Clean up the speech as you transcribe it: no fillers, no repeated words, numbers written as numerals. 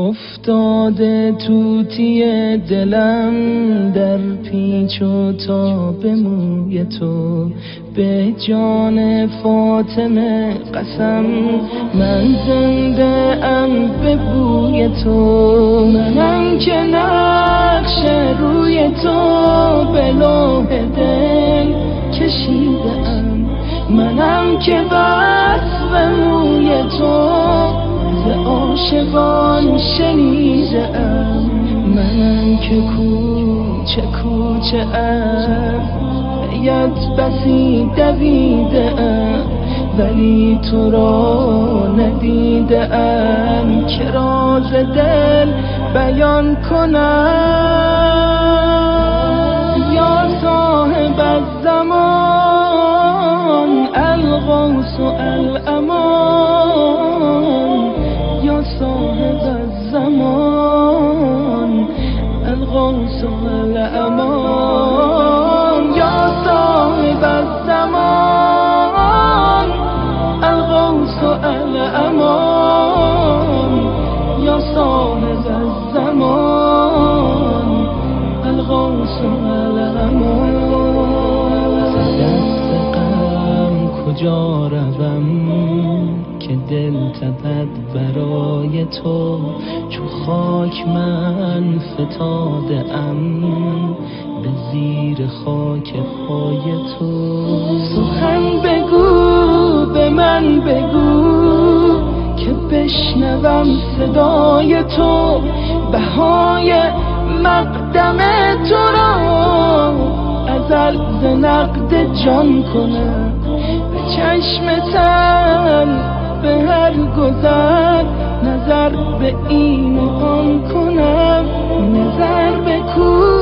افتاده توتی دلم در پیچ و تاب موی تو، به جان فاطمه قسم من زنده ام به بوی تو. منم که نقش روی تو به لوح دل کشیده ام، منم که وصف موی تو ز عاشقان شنیده ام. منم که کوچه کوچه ام یت بسی دویده ام، ولی تو را ندیده ام که راز دل بیان کنم. یا صاحب الزمان الغوث الامان، یا صاحب الزمان الغوث الامان، یا صاحب الزمان الغوث الامان، یا صاحب الزمان الغوث الامان. دست غم کجا روم که دل تپد برای تو، چو خاک من فتاده ام به زیر خاک پای تو. سخن بگو به من بگو که بشنوم صدای تو، بهای مقدم تو را ازل ز نقد جان کنم. به چشم تن به هر گذر نظر به این و آن کنم، نظر به کو